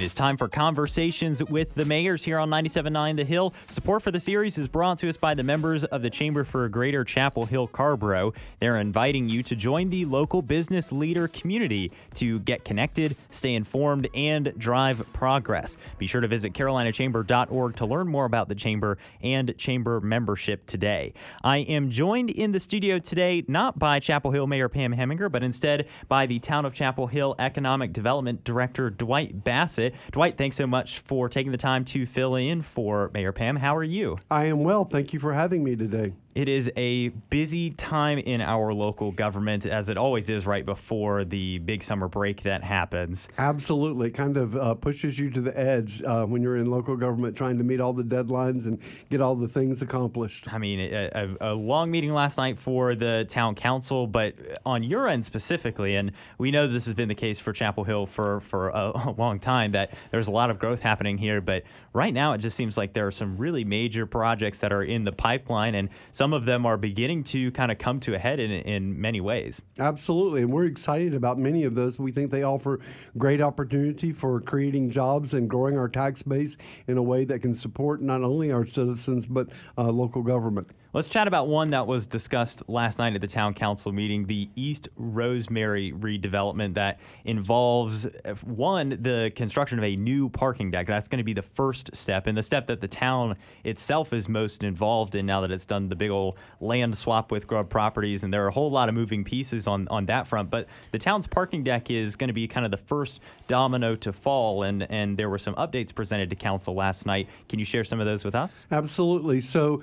It is time for Conversations with the Mayors here on 97.9 The Hill. Support for the series is brought to us by the members of the Chamber for Greater Chapel Hill Carrboro. They're inviting you to join the local business leader community to get connected, stay informed, and drive progress. Be sure to visit carolinachamber.org to learn more about the Chamber and Chamber membership today. I am joined in the studio today not by Chapel Hill Mayor Pam Heminger, but instead by the Town of Chapel Hill Economic Development Director Dwight Bassett. Dwight, thanks so much for taking the time to fill in for Mayor Pam. How are you? I am well. Thank you for having me today. It is a busy time in our local government, as it always is right before the big summer break that happens. Absolutely. It kind of pushes you to the edge when you're in local government trying to meet all the deadlines and get all the things accomplished. I mean, a long meeting last night for the town council, but on your end specifically, and we know this has been the case for Chapel Hill for a long time, that there's a lot of growth happening here, but right now it just seems like there are some really major projects that are in the pipeline, and some of them are beginning to kind of come to a head in many ways. Absolutely, and we're excited about many of those. We think they offer great opportunity for creating jobs and growing our tax base in a way that can support not only our citizens, but local government. Let's chat about one that was discussed last night at the town council meeting, the East Rosemary redevelopment that involves, one, the construction of a new parking deck. That's going to be the first step, and the step that the town itself is most involved in now that it's done the big old land swap with Grubb Properties, and there are a whole lot of moving pieces on that front. But the town's parking deck is going to be kind of the first domino to fall, and there were some updates presented to council last night. Can you share some of those with us? Absolutely. So,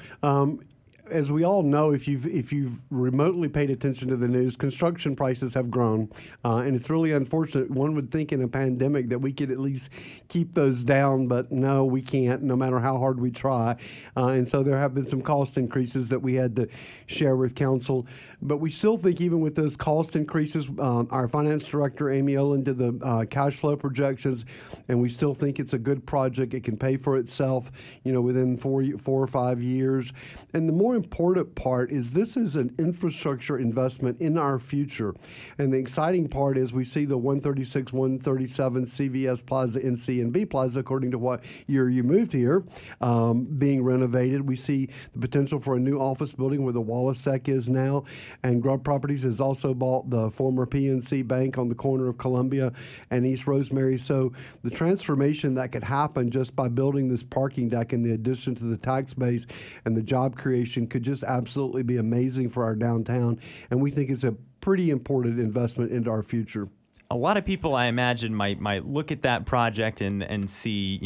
as we all know, if you've remotely paid attention to the news, construction prices have grown, and it's really unfortunate. One would think in a pandemic that we could at least keep those down, but no, we can't, no matter how hard we try. And so there have been some cost increases that we had to share with council. But we still think even with those cost increases, our finance director, Amy Olin, did the cash flow projections, and we still think it's a good project. It can pay for itself, within 4 or 5 years. And the more important part is this is an infrastructure investment in our future. And the exciting part is we see the 136, 137 CVS Plaza, NCNB Plaza, according to what year you moved here, being renovated. We see the potential for a new office building where the Wallace Tech is now. And Grubb Properties has also bought the former PNC Bank on the corner of Columbia and East Rosemary. So the transformation that could happen just by building this parking deck in the addition to the tax base and the job creation could just absolutely be amazing for our downtown. And we think it's a pretty important investment into our future. A lot of people, I imagine, might look at that project and see,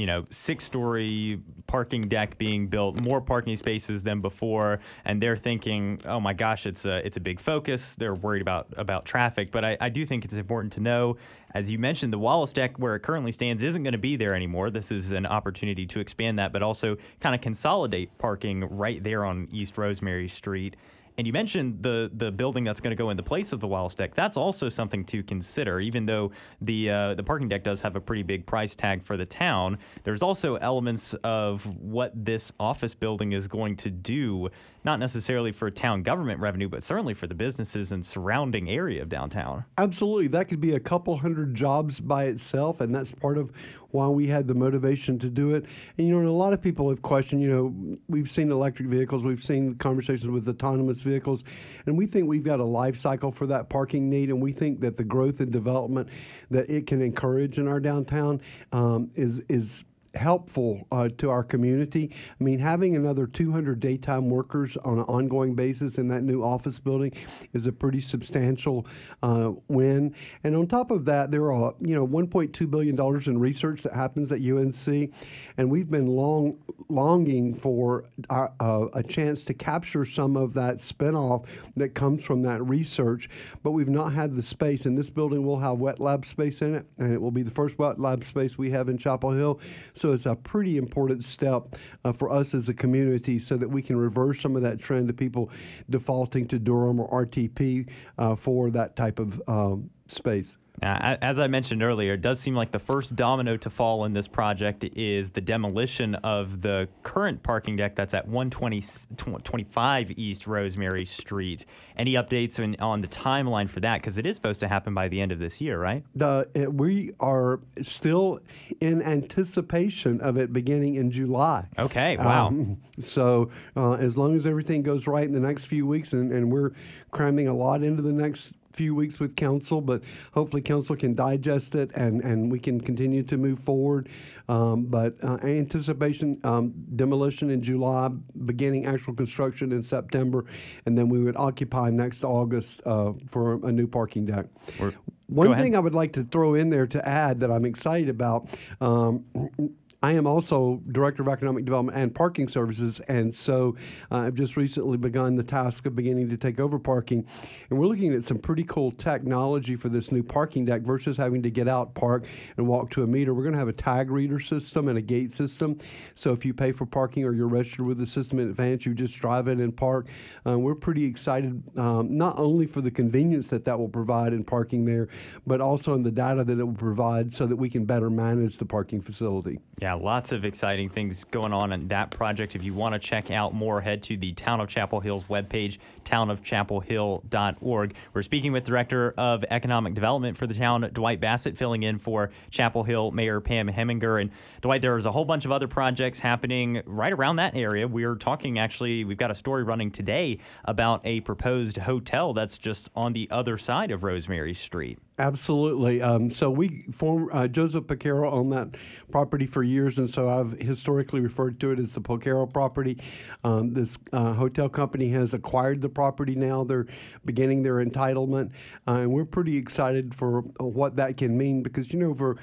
6-story parking deck being built, more parking spaces than before, and they're thinking, oh my gosh, it's a big focus. They're worried about traffic. But I do think it's important to know, as you mentioned, the Wallace deck where it currently stands isn't going to be there anymore. This is an opportunity to expand that, but also kind of consolidate parking right there on East Rosemary Street. And you mentioned the building that's going to go in the place of the Wallace deck. That's also something to consider, even though the parking deck does have a pretty big price tag for the town. There's also elements of what this office building is going to do, not necessarily for town government revenue, but certainly for the businesses and surrounding area of downtown. Absolutely. That could be a couple hundred jobs by itself, and that's part of why we had the motivation to do it. And, and a lot of people have questioned, we've seen electric vehicles, we've seen conversations with autonomous vehicles, and we think we've got a life cycle for that parking need, and we think that the growth and development that it can encourage in our downtown is helpful to our community. I mean, having another 200 daytime workers on an ongoing basis in that new office building is a pretty substantial win. And on top of that, there are $1.2 billion in research that happens at UNC, and we've been longing for a chance to capture some of that spinoff that comes from that research, but we've not had the space. And this building will have wet lab space in it, and it will be the first wet lab space we have in Chapel Hill. So it's a pretty important step for us as a community so that we can reverse some of that trend of people defaulting to Durham or RTP for that type of space. As I mentioned earlier, it does seem like the first domino to fall in this project is the demolition of the current parking deck that's at 125 East Rosemary Street. Any updates on the timeline for that? Because it is supposed to happen by the end of this year, right? We are still in anticipation of it beginning in July. Okay, wow. So as long as everything goes right in the next few weeks, and we're cramming a lot into the next few weeks with council, but hopefully council can digest it and we can continue to move forward. But anticipation, demolition in July, beginning actual construction in September, and then we would occupy next August for a new parking deck. One thing I would like to throw in there to add that I'm excited about, I am also Director of Economic Development and Parking Services, and so I've just recently begun the task of beginning to take over parking, and we're looking at some pretty cool technology for this new parking deck versus having to get out, park, and walk to a meter. We're going to have a tag reader system and a gate system, so if you pay for parking or you're registered with the system in advance, you just drive in and park. We're pretty excited, not only for the convenience that will provide in parking there, but also in the data that it will provide so that we can better manage the parking facility. Yeah, lots of exciting things going on in that project. If you want to check out more, head to the Town of Chapel Hill's webpage, townofchapelhill.org. We're speaking with Director of Economic Development for the town, Dwight Bassett, filling in for Chapel Hill Mayor Pam Heminger. And Dwight, there's a whole bunch of other projects happening right around that area. We're talking, actually, we've got a story running today about a proposed hotel that's just on the other side of Rosemary Street. Absolutely. So we formed Joseph Picaro owned that property for years, and so I've historically referred to it as the Picaro property. This hotel company has acquired the property now. They're beginning their entitlement, and we're pretty excited for what that can mean because, for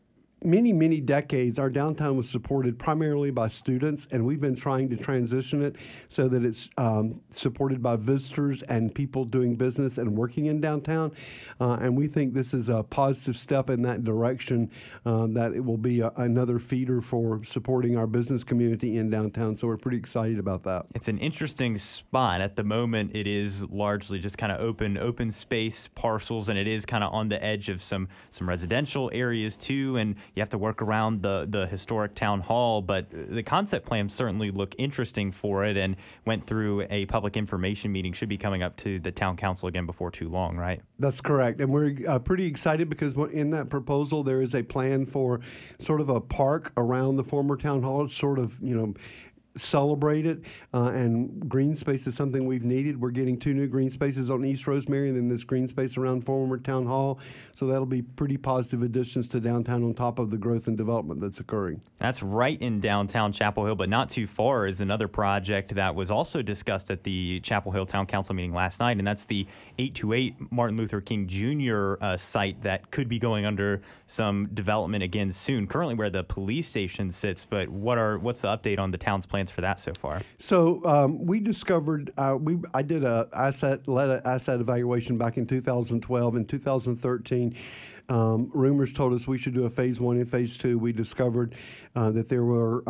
many decades, our downtown was supported primarily by students, and we've been trying to transition it so that it's supported by visitors and people doing business and working in downtown. And we think this is a positive step in that direction, that it will be another feeder for supporting our business community in downtown. So we're pretty excited about that. It's an interesting spot. At the moment, it is largely just kind of open space parcels, and it is kind of on the edge of some residential areas too. And you have to work around the historic town hall, but the concept plans certainly look interesting for it and went through a public information meeting. Should be coming up to the town council again before too long, right? That's correct. And we're pretty excited because in that proposal, there is a plan for sort of a park around the former town hall, sort of, celebrate it, and green space is something we've needed. We're getting 2 new green spaces on East Rosemary and then this green space around former town hall, so that'll be pretty positive additions to downtown on top of the growth and development that's occurring. That's right in downtown Chapel Hill, but not too far is another project that was also discussed at the Chapel Hill Town Council meeting last night, and that's the 828 Martin Luther King Jr. Site that could be going under some development again soon. Currently where the police station sits, but what's the update on the town's plans for that so far? So we discovered, I did a asset evaluation back in 2012. In 2013, rumors told us we should do a phase 1 and phase 2. We discovered that there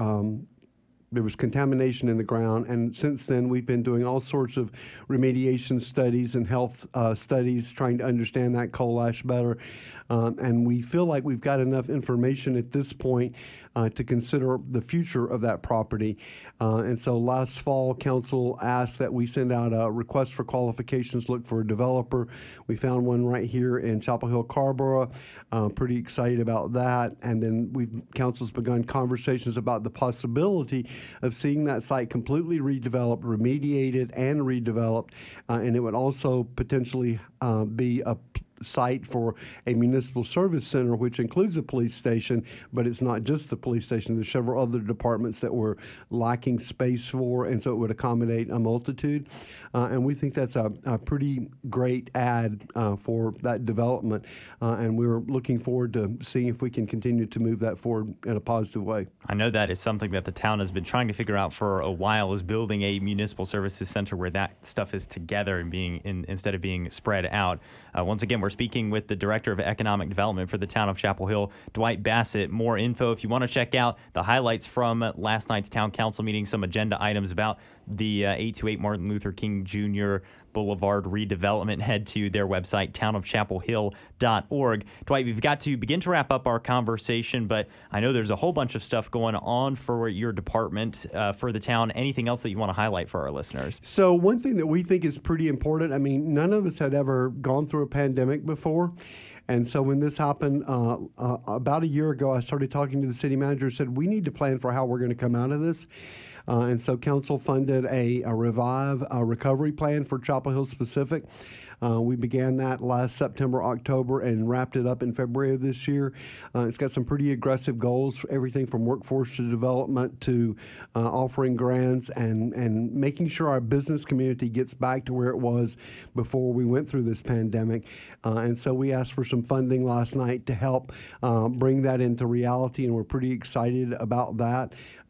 was contamination in the ground, and since then we've been doing all sorts of remediation studies and health studies trying to understand that coal ash better, and we feel like we've got enough information at this point to consider the future of that property. And so last fall, council asked that we send out a request for qualifications, look for a developer. We found one right here in Chapel Hill, Carrboro. Pretty excited about that. And then council's begun conversations about the possibility of seeing that site completely redeveloped, remediated, and redeveloped. And it would also potentially be a site for a municipal service center, which includes a police station, but it's not just the police station. There's several other departments that we're lacking space for, and so it would accommodate a multitude. And we think that's a pretty great add for that development. And we're looking forward to seeing if we can continue to move that forward in a positive way. I know that is something that the town has been trying to figure out for a while, is building a municipal services center where that stuff is together and instead of being spread out. Once again, we're speaking with the Director of Economic Development for the town of Chapel Hill, Dwight Bassett. More info if you want to check out the highlights from last night's town council meeting, some agenda items about the 828 Martin Luther King Jr. Boulevard redevelopment, head to their website, townofchapelhill.org. Dwight, we've got to begin to wrap up our conversation, but I know there's a whole bunch of stuff going on for your department, for the town. Anything else that you want to highlight for our listeners? So one thing that we think is pretty important, I mean, none of us had ever gone through a pandemic before. And so when this happened about a year ago, I started talking to the city manager, said, we need to plan for how we're going to come out of this. And so council funded a recovery plan for Chapel Hill specific. We began that last September, October, and wrapped it up in February of this year. It's got some pretty aggressive goals, everything from workforce to development to offering grants and making sure our business community gets back to where it was before we went through this pandemic. And so we asked for some funding last night to help bring that into reality, and we're pretty excited about that.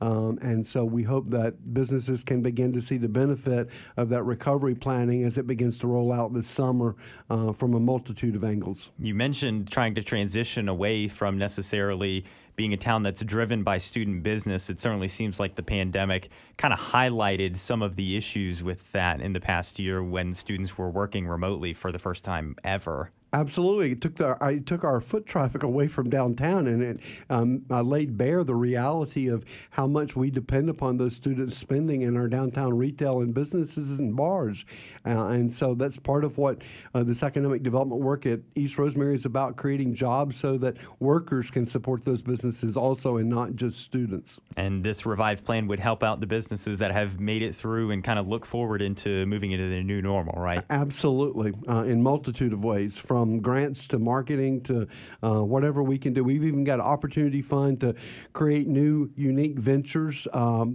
And so we hope that businesses can begin to see the benefit of that recovery planning as it begins to roll out this summer from a multitude of angles. You mentioned trying to transition away from necessarily being a town that's driven by student business. It certainly seems like the pandemic kind of highlighted some of the issues with that in the past year when students were working remotely for the first time ever. Absolutely. It took our foot traffic away from downtown, and it laid bare the reality of how much we depend upon those students spending in our downtown retail and businesses and bars. And so that's part of what this economic development work at East Rosemary is about, creating jobs so that workers can support those businesses also and not just students. And this revived plan would help out the businesses that have made it through and kind of look forward into moving into the new normal, right? Absolutely, in multitude of ways, from grants to marketing to whatever we can do. We've even got an opportunity fund to create new unique ventures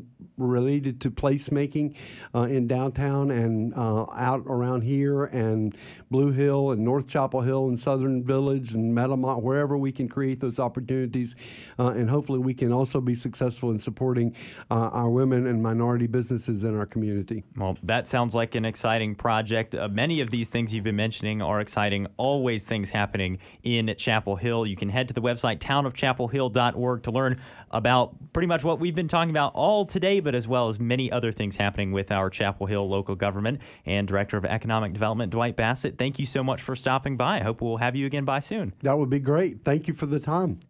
related to placemaking in downtown and out around here and Blue Hill and North Chapel Hill and Southern Village and Meadowmont, wherever we can create those opportunities. And hopefully we can also be successful in supporting our women and minority businesses in our community. Well, that sounds like an exciting project. Many of these things you've been mentioning are exciting. Always things happening in Chapel Hill. You can head to the website townofchapelhill.org to learn about pretty much what we've been talking about all today, but as well as many other things happening with our Chapel Hill local government. And Director of Economic Development, Dwight Bassett, thank you so much for stopping by. I hope we'll have you again by soon. That would be great. Thank you for the time.